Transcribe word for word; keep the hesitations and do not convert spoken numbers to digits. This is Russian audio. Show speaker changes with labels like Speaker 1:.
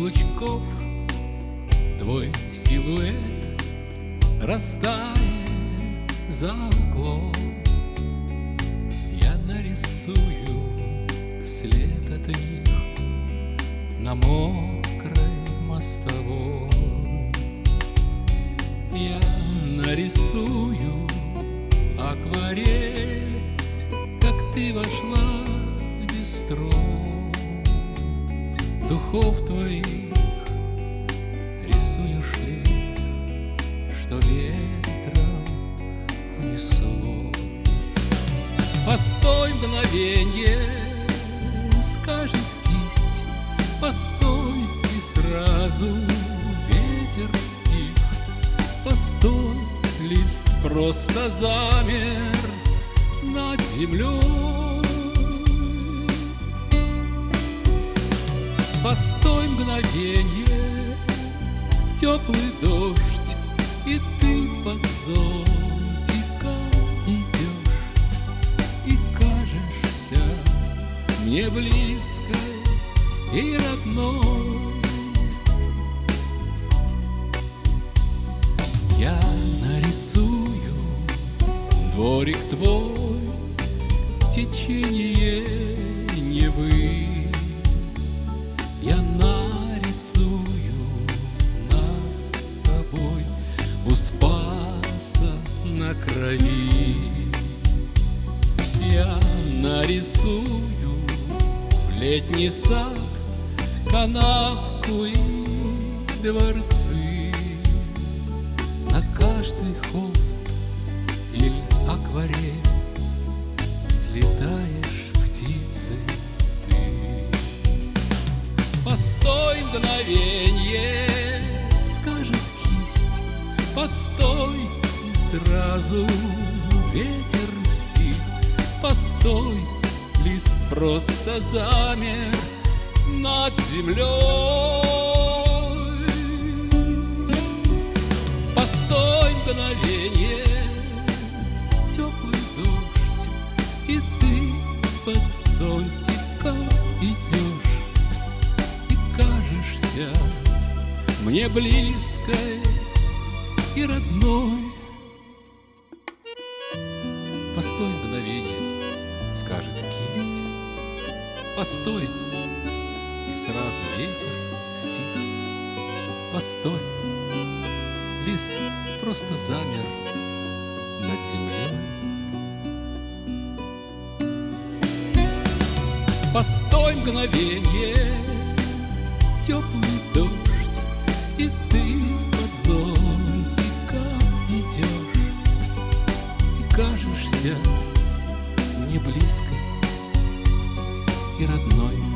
Speaker 1: лучков твой силуэт растает за углом. Я нарисую след от них на мокрой мостовой. Я нарисую акварель, как ты вошла в бистро. Духов твоих рисую шлейф, что ветром унесло. Постой мгновенье, скажет кисть, постой, и сразу ветер стих. Постой, лист просто замер над землей. Постой мгновенье, теплый дождь, и ты под зонтиком идешь, и кажешься мне близкой и родной. Я нарисую дворик твой, течение Невы. Я нарисую нас с тобой у Спаса на крови. Я нарисую летний сад, канавку и дворцы. На каждый холст или акварель слетаешь птицей ты. Постой мгновенье, скажет кисть, постой, и сразу ветер стих. Постой, лист просто замер над землей. Постой мгновенье, теплый дождь, и ты под зонтиком идешь, и кажешься мне близкой и родной. Постой мгновенье, скажет кисть, постой, и сразу ветер стих. Постой, лист просто замер над землей. Постой мгновенье, теплый дождь, и ты под зонтиком идешь, и кажешься мне близкой и родной.